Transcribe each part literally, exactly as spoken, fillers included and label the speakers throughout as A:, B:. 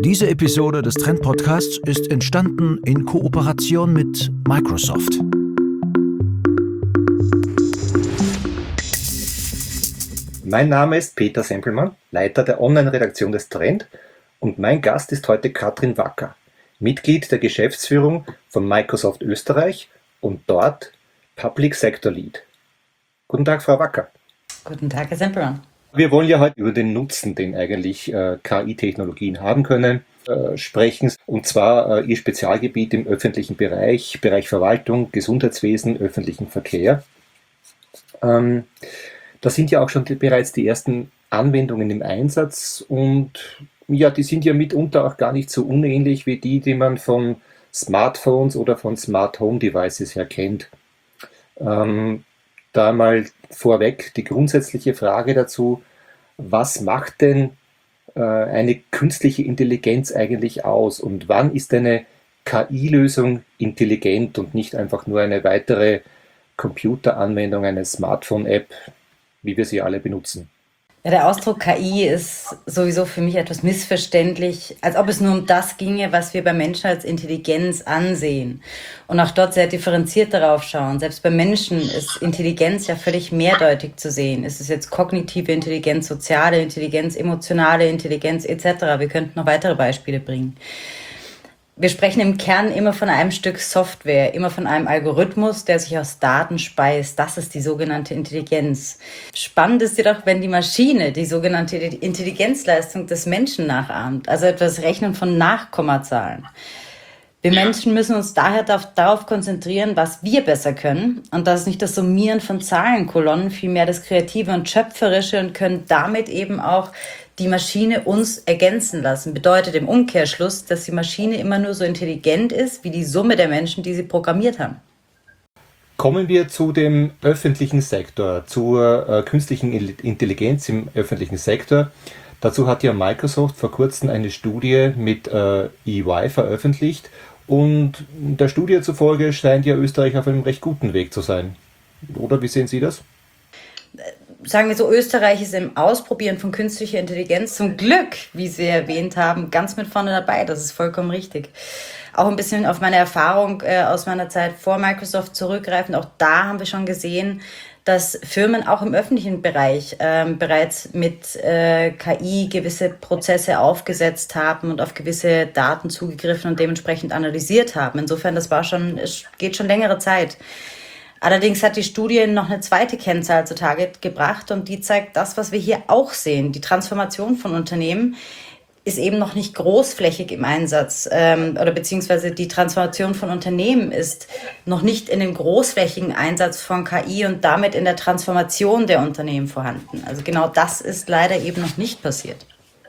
A: Diese Episode des Trend Podcasts ist entstanden in Kooperation mit Microsoft.
B: Mein Name ist Peter Sempelmann, Leiter der Online-Redaktion des Trend, und mein Gast ist heute Katrin Wacker, Mitglied der Geschäftsführung von Microsoft Österreich und dort Public Sector Lead. Guten Tag, Frau Wacker.
C: Guten Tag, Herr Sempelmann.
B: Wir wollen ja heute über den Nutzen, den eigentlich äh, K I-Technologien haben können, äh, sprechen. Und zwar äh, Ihr Spezialgebiet im öffentlichen Bereich, Bereich Verwaltung, Gesundheitswesen, öffentlichen Verkehr. Ähm, da sind ja auch schon die, bereits die ersten Anwendungen im Einsatz und ja, die sind ja mitunter auch gar nicht so unähnlich wie die, die man von Smartphones oder von Smart Home Devices her kennt. Ähm, Da mal vorweg die grundsätzliche Frage dazu, was macht denn äh, eine künstliche Intelligenz eigentlich aus und wann ist eine K I-Lösung intelligent und nicht einfach nur eine weitere Computeranwendung, eine Smartphone-App, wie wir sie alle benutzen?
C: Ja, der Ausdruck K I ist sowieso für mich etwas missverständlich, als ob es nur um das ginge, was wir bei Menschen als Intelligenz ansehen. Und auch dort sehr differenziert darauf schauen. Selbst bei Menschen ist Intelligenz ja völlig mehrdeutig zu sehen. Ist es jetzt kognitive Intelligenz, soziale Intelligenz, emotionale Intelligenz et cetera. Wir könnten noch weitere Beispiele bringen. Wir sprechen im Kern immer von einem Stück Software, immer von einem Algorithmus, der sich aus Daten speist. Das ist die sogenannte Intelligenz. Spannend ist jedoch, wenn die Maschine die sogenannte Intelligenzleistung des Menschen nachahmt, also etwas Rechnen von Nachkommazahlen. Wir Menschen müssen uns daher darauf konzentrieren, was wir besser können. Und das ist nicht das Summieren von Zahlenkolonnen, vielmehr das Kreative und Schöpferische, und können damit eben auch die Maschine uns ergänzen lassen. Bedeutet im Umkehrschluss, dass die Maschine immer nur so intelligent ist wie die Summe der Menschen, die sie programmiert haben.
B: Kommen wir zu dem öffentlichen Sektor, zur äh, künstlichen Intelligenz im öffentlichen Sektor. Dazu hat ja Microsoft vor kurzem eine Studie mit äh, E Y veröffentlicht und der Studie zufolge scheint ja Österreich auf einem recht guten Weg zu sein. Oder wie sehen Sie das?
C: Sagen wir so, Österreich ist im Ausprobieren von künstlicher Intelligenz zum Glück, wie Sie erwähnt haben, ganz mit vorne dabei. Das ist vollkommen richtig. Auch ein bisschen auf meine Erfahrung äh, aus meiner Zeit vor Microsoft zurückgreifend. Auch da haben wir schon gesehen, dass Firmen auch im öffentlichen Bereich ähm, bereits mit äh, K I gewisse Prozesse aufgesetzt haben und auf gewisse Daten zugegriffen und dementsprechend analysiert haben. Insofern, das war schon, es geht schon längere Zeit. Allerdings hat die Studie noch eine zweite Kennzahl zutage gebracht und die zeigt das, was wir hier auch sehen. Die Transformation von Unternehmen ist eben noch nicht großflächig im Einsatz ähm, oder beziehungsweise die Transformation von Unternehmen ist noch nicht in dem großflächigen Einsatz von K I und damit in der Transformation der Unternehmen vorhanden. Also genau das ist leider eben noch nicht passiert.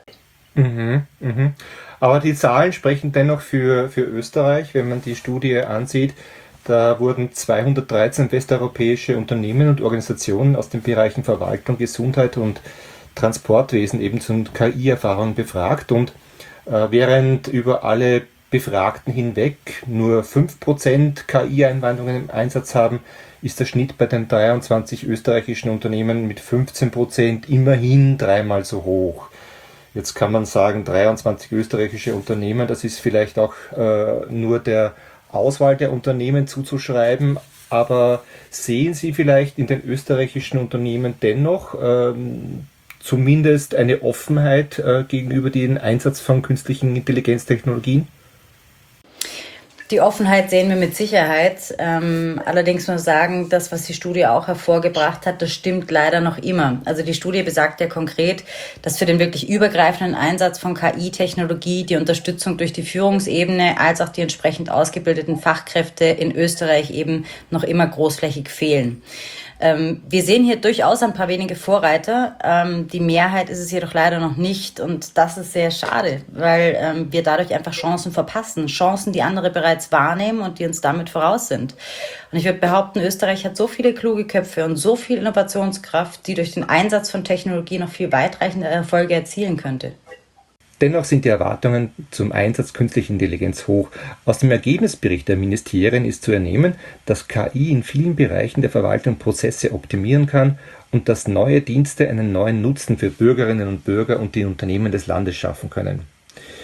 B: Mhm, mhm. Aber die Zahlen sprechen dennoch für, für Österreich, wenn man die Studie ansieht. Da wurden zweihundertdreizehn westeuropäische Unternehmen und Organisationen aus den Bereichen Verwaltung, Gesundheit und Transportwesen eben zu K I-Erfahrungen befragt und äh, während über alle Befragten hinweg nur fünf Prozent K I-Anwendungen im Einsatz haben, ist der Schnitt bei den dreiundzwanzig österreichischen Unternehmen mit fünfzehn Prozent immerhin dreimal so hoch. Jetzt kann man sagen, dreiundzwanzig österreichische Unternehmen, das ist vielleicht auch äh, nur der Auswahl der Unternehmen zuzuschreiben, aber sehen Sie vielleicht in den österreichischen Unternehmen dennoch ähm, zumindest eine Offenheit äh, gegenüber dem Einsatz von künstlichen Intelligenztechnologien?
C: Die Offenheit sehen wir mit Sicherheit. Ähm, allerdings muss man sagen, das, was die Studie auch hervorgebracht hat, das stimmt leider noch immer. Also die Studie besagt ja konkret, dass für den wirklich übergreifenden Einsatz von K I-Technologie die Unterstützung durch die Führungsebene als auch die entsprechend ausgebildeten Fachkräfte in Österreich eben noch immer großflächig fehlen. Ähm, wir sehen hier durchaus ein paar wenige Vorreiter. Ähm, die Mehrheit ist es jedoch leider noch nicht und das ist sehr schade, weil ähm, wir dadurch einfach Chancen verpassen. Chancen, die andere bereits wahrnehmen und die uns damit voraus sind. Und ich würde behaupten, Österreich hat so viele kluge Köpfe und so viel Innovationskraft, die durch den Einsatz von Technologie noch viel weitreichende Erfolge erzielen könnte.
B: Dennoch sind die Erwartungen zum Einsatz künstlicher Intelligenz hoch. Aus dem Ergebnisbericht der Ministerien ist zu entnehmen, dass K I in vielen Bereichen der Verwaltung Prozesse optimieren kann und dass neue Dienste einen neuen Nutzen für Bürgerinnen und Bürger und die Unternehmen des Landes schaffen können.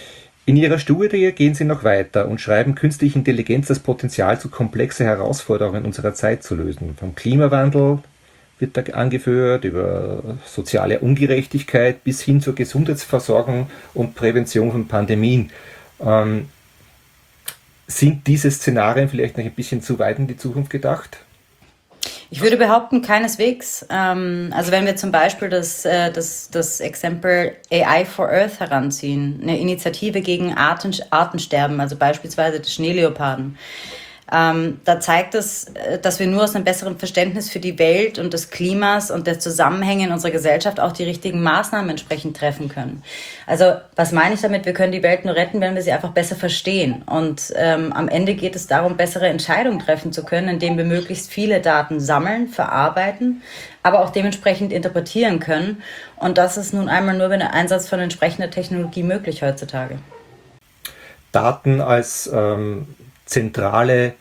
B: In Ihrer Studie gehen Sie noch weiter und schreiben, künstliche Intelligenz das Potenzial, zu komplexe Herausforderungen unserer Zeit zu lösen. Vom Klimawandel wird da angeführt, über soziale Ungerechtigkeit bis hin zur Gesundheitsversorgung und Prävention von Pandemien. Ähm, sind diese Szenarien vielleicht noch ein bisschen zu weit in die Zukunft gedacht?
C: Ich würde behaupten, keineswegs. Ähm, also wenn wir zum Beispiel das, äh, das, das Exempel A I for Earth heranziehen, eine Initiative gegen Arten, Artensterben, also beispielsweise des Schneeleoparden, ähm, da zeigt es, dass wir nur aus einem besseren Verständnis für die Welt und des Klimas und der Zusammenhänge in unserer Gesellschaft auch die richtigen Maßnahmen entsprechend treffen können. Also was meine ich damit? Wir können die Welt nur retten, wenn wir sie einfach besser verstehen. Und ähm, am Ende geht es darum, bessere Entscheidungen treffen zu können, indem wir möglichst viele Daten sammeln, verarbeiten, aber auch dementsprechend interpretieren können. Und das ist nun einmal nur mit dem Einsatz von entsprechender Technologie möglich heutzutage.
B: Daten als ähm, zentrale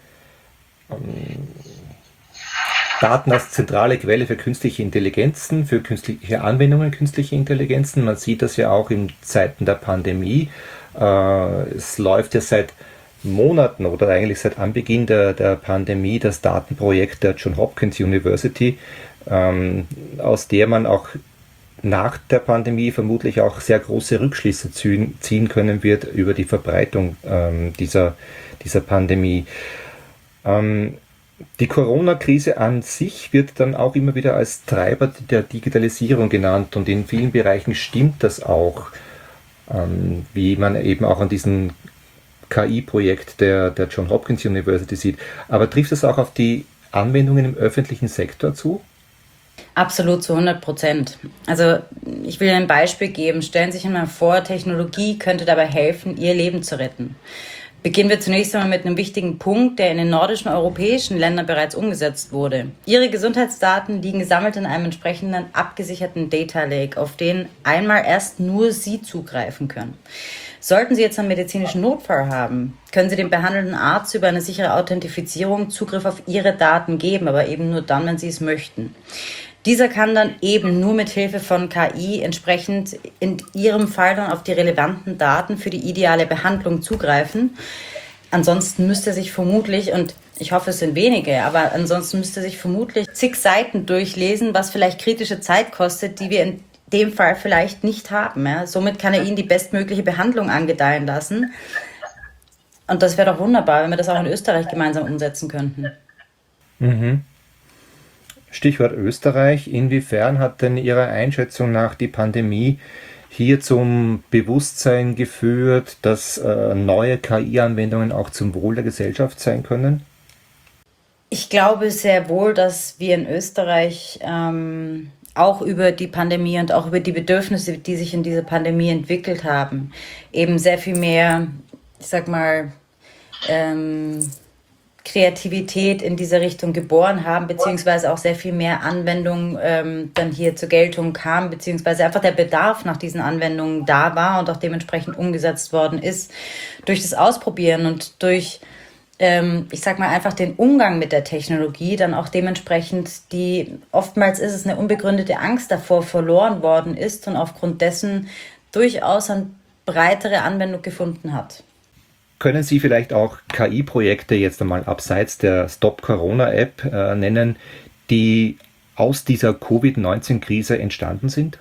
B: Daten als zentrale Quelle für künstliche Intelligenzen, für künstliche Anwendungen künstlicher Intelligenzen. Man sieht das ja auch in Zeiten der Pandemie. Es läuft ja seit Monaten oder eigentlich seit Anbeginn der, der Pandemie das Datenprojekt der Johns Hopkins University, aus der man auch nach der Pandemie vermutlich auch sehr große Rückschlüsse ziehen können wird über die Verbreitung dieser, dieser Pandemie. Ähm, die Corona-Krise an sich wird dann auch immer wieder als Treiber der Digitalisierung genannt und in vielen Bereichen stimmt das auch, ähm, wie man eben auch an diesem K I-Projekt der, der Johns Hopkins University sieht. Aber trifft das auch auf die Anwendungen im öffentlichen Sektor zu?
C: Absolut, zu hundert Prozent. Also ich will ein Beispiel geben. Stellen Sie sich einmal vor, Technologie könnte dabei helfen, Ihr Leben zu retten. Beginnen wir zunächst einmal mit einem wichtigen Punkt, der in den nordischen europäischen Ländern bereits umgesetzt wurde. Ihre Gesundheitsdaten liegen gesammelt in einem entsprechenden abgesicherten Data Lake, auf den einmal erst nur Sie zugreifen können. Sollten Sie jetzt einen medizinischen Notfall haben, können Sie dem behandelnden Arzt über eine sichere Authentifizierung Zugriff auf Ihre Daten geben, aber eben nur dann, wenn Sie es möchten. Dieser kann dann eben nur mit Hilfe von K I entsprechend in Ihrem Fall dann auf die relevanten Daten für die ideale Behandlung zugreifen. Ansonsten müsste sich vermutlich, und ich hoffe, es sind wenige, aber ansonsten müsste sich vermutlich zig Seiten durchlesen, was vielleicht kritische Zeit kostet, die wir in dem Fall vielleicht nicht haben. Ja. Somit kann er Ihnen die bestmögliche Behandlung angedeihen lassen. Und das wäre doch wunderbar, wenn wir das auch in Österreich gemeinsam umsetzen könnten.
B: Mhm. Stichwort Österreich. Inwiefern hat denn Ihrer Einschätzung nach die Pandemie hier zum Bewusstsein geführt, dass äh, neue K I-Anwendungen auch zum Wohl der Gesellschaft sein können?
C: Ich glaube sehr wohl, dass wir in Österreich ähm, auch über die Pandemie und auch über die Bedürfnisse, die sich in dieser Pandemie entwickelt haben, eben sehr viel mehr, ich sag mal, ähm, Kreativität in dieser Richtung geboren haben, beziehungsweise auch sehr viel mehr Anwendung ähm, dann hier zur Geltung kam, beziehungsweise einfach der Bedarf nach diesen Anwendungen da war und auch dementsprechend umgesetzt worden ist. Durch das Ausprobieren und durch, ähm, ich sag mal, einfach den Umgang mit der Technologie, dann auch dementsprechend die, oftmals ist es eine unbegründete Angst davor verloren worden ist und aufgrund dessen durchaus eine breitere Anwendung gefunden hat.
B: Können Sie vielleicht auch K I-Projekte jetzt einmal abseits der Stop-Corona-App äh, nennen, die aus dieser Covid neunzehn Krise entstanden sind?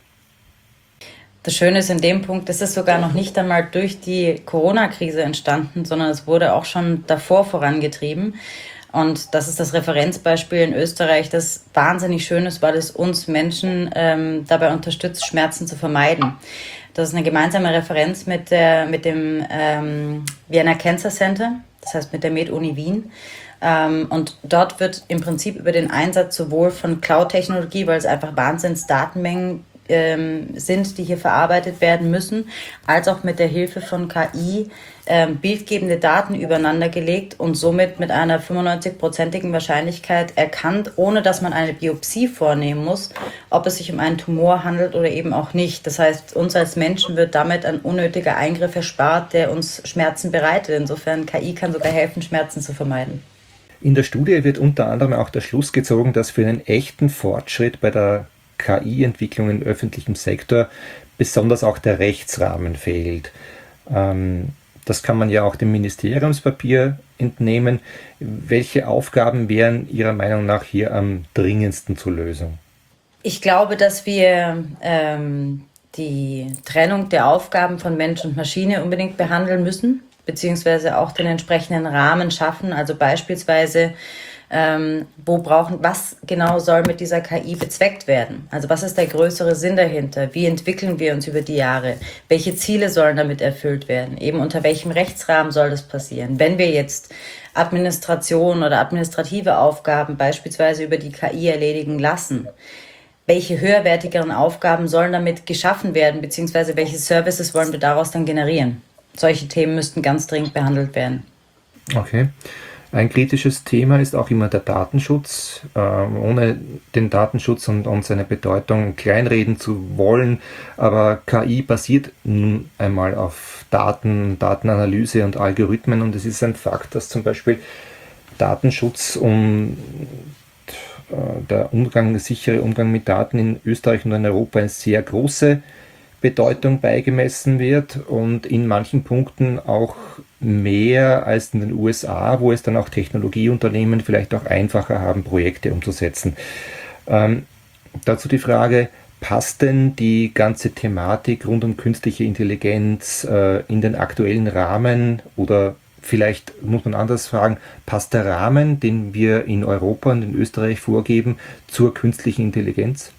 C: Das Schöne ist in dem Punkt, es ist sogar noch nicht einmal durch die Corona-Krise entstanden, sondern es wurde auch schon davor vorangetrieben. Und das ist das Referenzbeispiel in Österreich, das wahnsinnig schön ist, weil es uns Menschen ähm, dabei unterstützt, Schmerzen zu vermeiden. Das ist eine gemeinsame Referenz mit, der, mit dem ähm, Vienna Cancer Center, das heißt mit der MedUni Wien. Ähm, und dort wird im Prinzip über den Einsatz sowohl von Cloud-Technologie, weil es einfach Wahnsinns-Datenmengen ähm, sind, die hier verarbeitet werden müssen, als auch mit der Hilfe von K I ähm, bildgebende Daten übereinander gelegt und somit mit einer fünfundneunzig-prozentigen Wahrscheinlichkeit erkannt, ohne dass man eine Biopsie vornehmen muss, ob es sich um einen Tumor handelt oder eben auch nicht. Das heißt, uns als Menschen wird damit ein unnötiger Eingriff erspart, der uns Schmerzen bereitet. Insofern K I kann sogar helfen, Schmerzen zu vermeiden.
B: In der Studie wird unter anderem auch der Schluss gezogen, dass für einen echten Fortschritt bei der K I-Entwicklung im öffentlichen Sektor besonders auch der Rechtsrahmen fehlt. Ähm, Das kann man ja auch dem Ministeriumspapier entnehmen. Welche Aufgaben wären Ihrer Meinung nach hier am dringendsten zur Lösung?
C: Ich glaube, dass wir ähm, die Trennung der Aufgaben von Mensch und Maschine unbedingt behandeln müssen, beziehungsweise auch den entsprechenden Rahmen schaffen. Also beispielsweise, ähm, wo brauchen, was genau soll mit dieser K I bezweckt werden? Also was ist der größere Sinn dahinter? Wie entwickeln wir uns über die Jahre? Welche Ziele sollen damit erfüllt werden? Eben unter welchem Rechtsrahmen soll das passieren? Wenn wir jetzt Administration oder administrative Aufgaben beispielsweise über die K I erledigen lassen, welche höherwertigeren Aufgaben sollen damit geschaffen werden, beziehungsweise welche Services wollen wir daraus dann generieren? Solche Themen müssten ganz dringend behandelt werden.
B: Okay. Ein kritisches Thema ist auch immer der Datenschutz. Ähm, ohne den Datenschutz und, und seine Bedeutung kleinreden zu wollen, aber K I basiert nun einmal auf Daten, Datenanalyse und Algorithmen, und es ist ein Fakt, dass zum Beispiel Datenschutz und äh, der Umgang, der sichere Umgang mit Daten in Österreich und in Europa eine sehr große Bedeutung beigemessen wird und in manchen Punkten auch mehr als in den U S A, wo es dann auch Technologieunternehmen vielleicht auch einfacher haben, Projekte umzusetzen. Ähm, dazu die Frage, passt denn die ganze Thematik rund um künstliche Intelligenz äh, in den aktuellen Rahmen, oder vielleicht muss man anders fragen, passt der Rahmen, den wir in Europa und in Österreich vorgeben, zur künstlichen Intelligenz?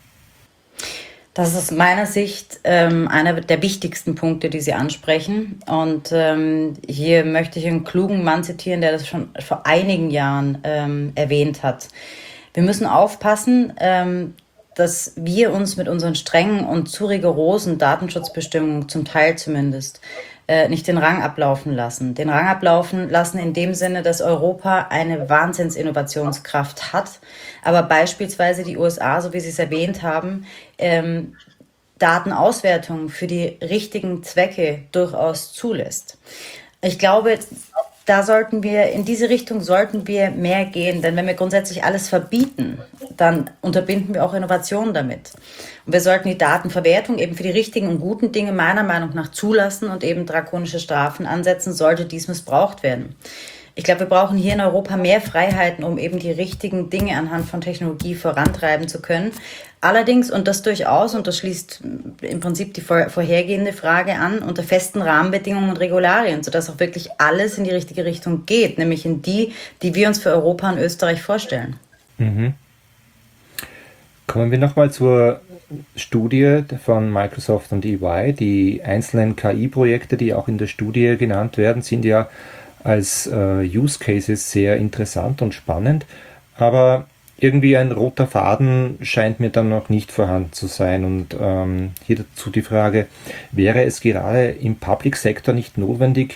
C: Das ist aus meiner Sicht ähm, einer der wichtigsten Punkte, die Sie ansprechen. Und ähm, hier möchte ich einen klugen Mann zitieren, der das schon vor einigen Jahren ähm, erwähnt hat. Wir müssen aufpassen, ähm, dass wir uns mit unseren strengen und zu rigorosen Datenschutzbestimmungen, zum Teil zumindest, äh, nicht den Rang ablaufen lassen. Den Rang ablaufen lassen in dem Sinne, dass Europa eine Wahnsinnsinnovationskraft hat, aber beispielsweise die U S A, so wie Sie es erwähnt haben, ähm, Datenauswertung für die richtigen Zwecke durchaus zulässt. Ich glaube, da sollten wir, in diese Richtung sollten wir mehr gehen, denn wenn wir grundsätzlich alles verbieten, dann unterbinden wir auch Innovationen damit. Und wir sollten die Datenverwertung eben für die richtigen und guten Dinge meiner Meinung nach zulassen und eben drakonische Strafen ansetzen, sollte dies missbraucht werden. Ich glaube, wir brauchen hier in Europa mehr Freiheiten, um eben die richtigen Dinge anhand von Technologie vorantreiben zu können. Allerdings, und das durchaus, und das schließt im Prinzip die vor, vorhergehende Frage an, unter festen Rahmenbedingungen und Regularien, sodass auch wirklich alles in die richtige Richtung geht, nämlich in die, die wir uns für Europa und Österreich vorstellen.
B: Mhm. Kommen wir nochmal zur Studie von Microsoft und E Y. Die einzelnen K I-Projekte, die auch in der Studie genannt werden, sind ja als äh, Use Cases sehr interessant und spannend, aber irgendwie ein roter Faden scheint mir dann noch nicht vorhanden zu sein. Und ähm, hier dazu die Frage, wäre es gerade im Public Sector nicht notwendig,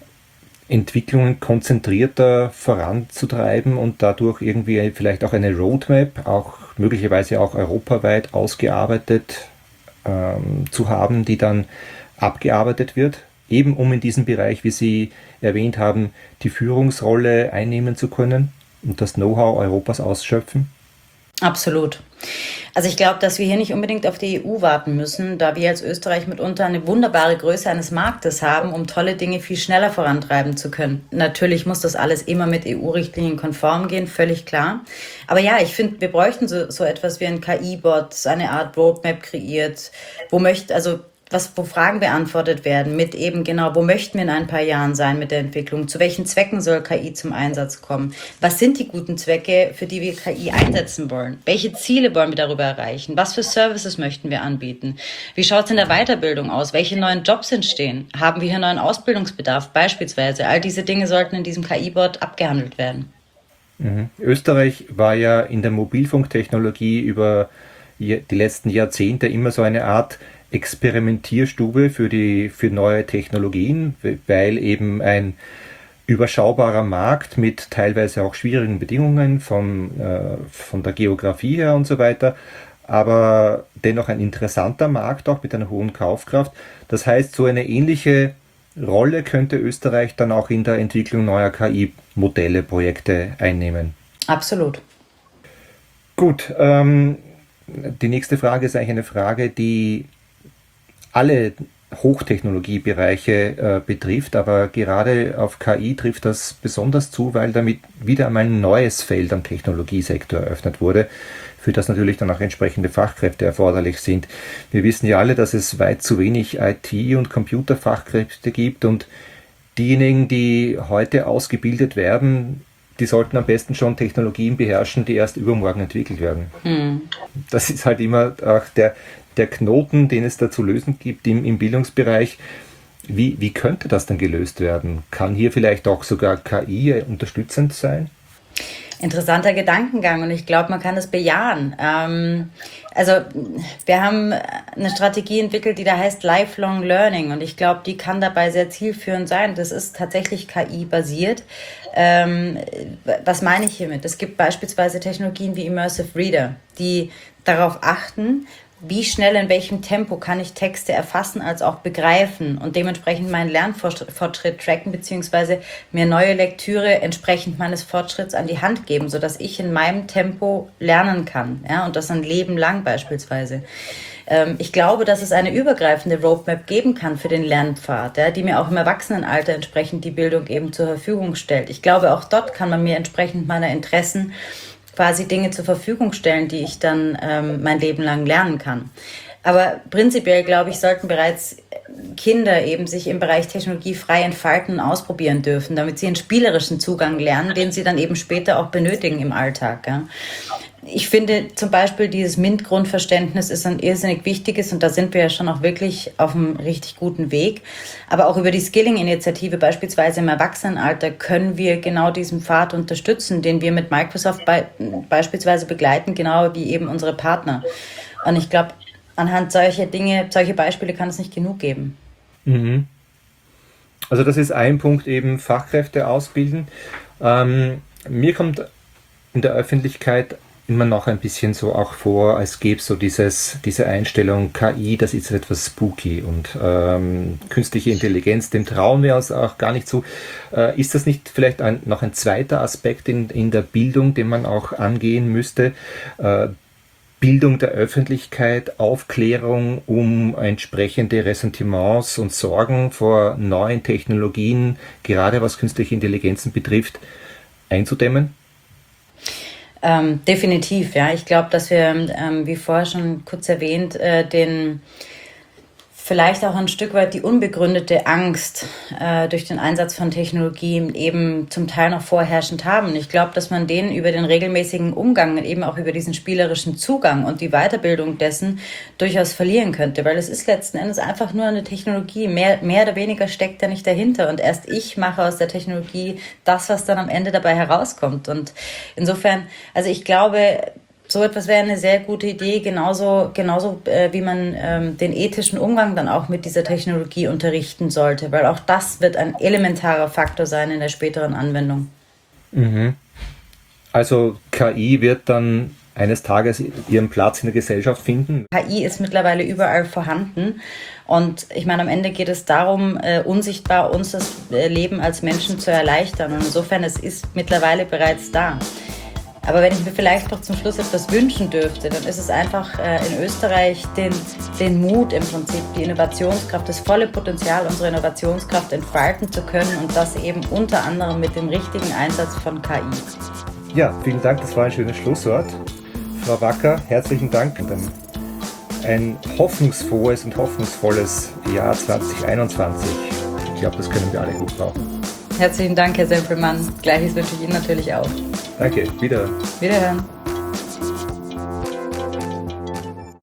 B: Entwicklungen konzentrierter voranzutreiben und dadurch irgendwie vielleicht auch eine Roadmap, auch möglicherweise auch europaweit ausgearbeitet ähm, zu haben, die dann abgearbeitet wird, eben um in diesem Bereich, wie Sie erwähnt haben, die Führungsrolle einnehmen zu können und das Know-how Europas ausschöpfen?
C: Absolut. Also ich glaube, dass wir hier nicht unbedingt auf die E U warten müssen, da wir als Österreich mitunter eine wunderbare Größe eines Marktes haben, um tolle Dinge viel schneller vorantreiben zu können. Natürlich muss das alles immer mit E U-Richtlinien konform gehen, völlig klar. Aber ja, ich finde, wir bräuchten so, so etwas wie ein K I-Bot, eine Art Roadmap kreiert, wo möchte, also was, wo Fragen beantwortet werden mit eben genau, wo möchten wir in ein paar Jahren sein mit der Entwicklung, zu welchen Zwecken soll K I zum Einsatz kommen, was sind die guten Zwecke, für die wir K I einsetzen wollen, welche Ziele wollen wir darüber erreichen, was für Services möchten wir anbieten, wie schaut es in der Weiterbildung aus, welche neuen Jobs entstehen, haben wir hier neuen Ausbildungsbedarf beispielsweise, all diese Dinge sollten in diesem K I-Bot abgehandelt werden.
B: Mhm. Österreich war ja in der Mobilfunktechnologie über die letzten Jahrzehnte immer so eine Art Experimentierstube für die für neue Technologien, weil eben ein überschaubarer Markt mit teilweise auch schwierigen Bedingungen von, äh, von der Geografie her und so weiter, aber dennoch ein interessanter Markt auch mit einer hohen Kaufkraft. Das heißt, so eine ähnliche Rolle könnte Österreich dann auch in der Entwicklung neuer K I-Modelle, Projekte einnehmen.
C: Absolut.
B: Gut, ähm, die nächste Frage ist eigentlich eine Frage, die alle Hochtechnologiebereiche äh, betrifft, aber gerade auf K I trifft das besonders zu, weil damit wieder einmal ein neues Feld am Technologiesektor eröffnet wurde, für das natürlich dann auch entsprechende Fachkräfte erforderlich sind. Wir wissen ja alle, dass es weit zu wenig I T- und Computerfachkräfte gibt, und diejenigen, die heute ausgebildet werden, die sollten am besten schon Technologien beherrschen, die erst übermorgen entwickelt werden. Mhm. Das ist halt immer auch der der Knoten, den es da zu lösen gibt im, im Bildungsbereich. Wie, wie könnte das denn gelöst werden? Kann hier vielleicht auch sogar K I unterstützend sein?
C: Interessanter Gedankengang, und ich glaube, man kann es bejahen. Ähm, also wir haben eine Strategie entwickelt, die da heißt Lifelong Learning, und ich glaube, die kann dabei sehr zielführend sein. Das ist tatsächlich K I-basiert. Ähm, was meine ich hiermit? Es gibt beispielsweise Technologien wie Immersive Reader, die darauf achten, wie schnell, in welchem Tempo kann ich Texte erfassen als auch begreifen und dementsprechend meinen Lernfortschritt tracken, beziehungsweise mir neue Lektüre entsprechend meines Fortschritts an die Hand geben, sodass ich in meinem Tempo lernen kann, ja, und das ein Leben lang beispielsweise. Ähm, ich glaube, dass es eine übergreifende Roadmap geben kann für den Lernpfad, ja, die mir auch im Erwachsenenalter entsprechend die Bildung eben zur Verfügung stellt. Ich glaube, auch dort kann man mir entsprechend meiner Interessen quasi Dinge zur Verfügung stellen, die ich dann ähm, mein Leben lang lernen kann. Aber prinzipiell, glaube ich, sollten bereits Kinder eben sich im Bereich Technologie frei entfalten und ausprobieren dürfen, damit sie einen spielerischen Zugang lernen, den sie dann eben später auch benötigen im Alltag. Ja. Ich finde zum Beispiel, dieses MINT-Grundverständnis ist ein irrsinnig wichtiges, und da sind wir ja schon auch wirklich auf einem richtig guten Weg. Aber auch über die Skilling-Initiative beispielsweise im Erwachsenenalter können wir genau diesen Pfad unterstützen, den wir mit Microsoft be- beispielsweise begleiten, genau wie eben unsere Partner. Und ich glaube, anhand solcher Dinge, solche Beispiele kann es nicht genug geben.
B: Mhm. Also das ist ein Punkt, eben Fachkräfte ausbilden. Ähm, mir kommt in der Öffentlichkeit immer noch ein bisschen so auch vor, als gäbe es so dieses, diese Einstellung, K I, das ist etwas spooky, und ähm, künstliche Intelligenz, dem trauen wir uns auch gar nicht zu. Äh, ist das nicht vielleicht ein, noch ein zweiter Aspekt in, in der Bildung, den man auch angehen müsste? Äh, Bildung der Öffentlichkeit, Aufklärung, um entsprechende Ressentiments und Sorgen vor neuen Technologien, gerade was künstliche Intelligenzen betrifft, einzudämmen?
C: Ähm, definitiv, ja. Ich glaube, dass wir, ähm, wie vorher schon kurz erwähnt, äh, den vielleicht auch ein Stück weit die unbegründete Angst äh, durch den Einsatz von Technologien eben zum Teil noch vorherrschend haben. Ich glaube, dass man den über den regelmäßigen Umgang, eben auch über diesen spielerischen Zugang und die Weiterbildung dessen durchaus verlieren könnte, weil es ist letzten Endes einfach nur eine Technologie. Mehr, mehr oder weniger steckt da nicht dahinter, und erst ich mache aus der Technologie das, was dann am Ende dabei herauskommt. Und insofern, also ich glaube, so etwas wäre eine sehr gute Idee, genauso, genauso äh, wie man ähm, den ethischen Umgang dann auch mit dieser Technologie unterrichten sollte, weil auch das wird ein elementarer Faktor sein in der späteren Anwendung.
B: Mhm. Also K I wird dann eines Tages ihren Platz in der Gesellschaft finden?
C: K I ist mittlerweile überall vorhanden, und ich meine, am Ende geht es darum, äh, unsichtbar uns das Leben als Menschen zu erleichtern, und insofern, es ist mittlerweile bereits da. Aber wenn ich mir vielleicht noch zum Schluss etwas wünschen dürfte, dann ist es einfach äh, in Österreich den, den Mut im Prinzip, die Innovationskraft, das volle Potenzial unserer Innovationskraft entfalten zu können, und das eben unter anderem mit dem richtigen Einsatz von K I.
B: Ja, vielen Dank, das war ein schönes Schlusswort. Frau Wacker, herzlichen Dank. Ein hoffnungsfrohes und hoffnungsvolles Jahr zwanzig einundzwanzig. Ich glaube, das können wir alle gut brauchen.
C: Herzlichen Dank, Herr Sempelmann. Gleiches wünsche ich Ihnen natürlich auch.
B: Danke, wieder.
C: Wiederhören.